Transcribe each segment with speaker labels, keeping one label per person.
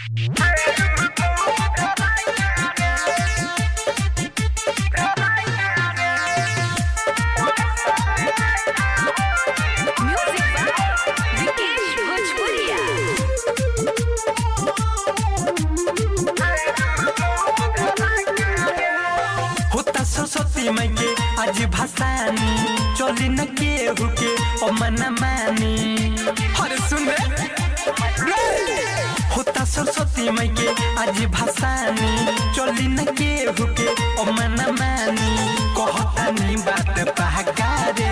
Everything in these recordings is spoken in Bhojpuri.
Speaker 1: सरस्वती माई के आज भाषानी चली न केहू के ओ मना मानी। अरे सुन होता सरस्वती माई के आज भाषानी चली न केहू के ओ मना मानी। कहता नी बात पहकारे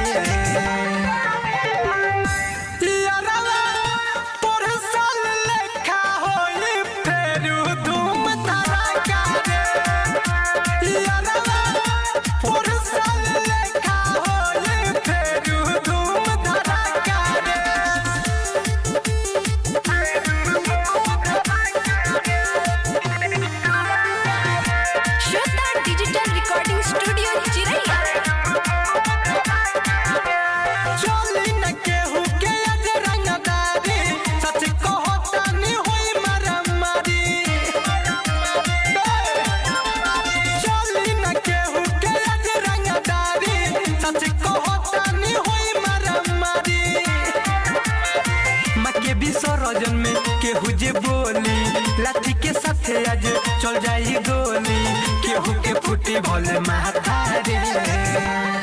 Speaker 1: में केहू जे बोली लाठी के साथे आज चल जाई गोली। केहू के फूटी भले माथा रे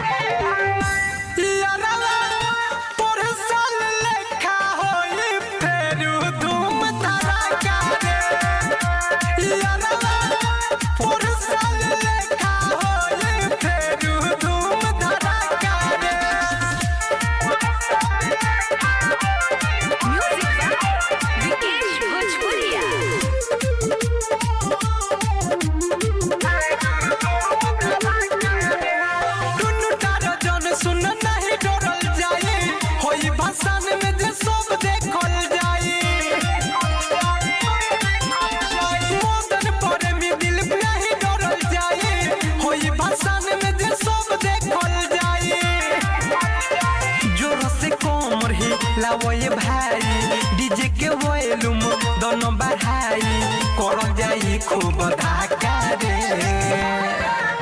Speaker 1: लावोए भाई डीजे के वॉल्यूम दोनों बढ़ाई कर जाई खूब धक्का रे।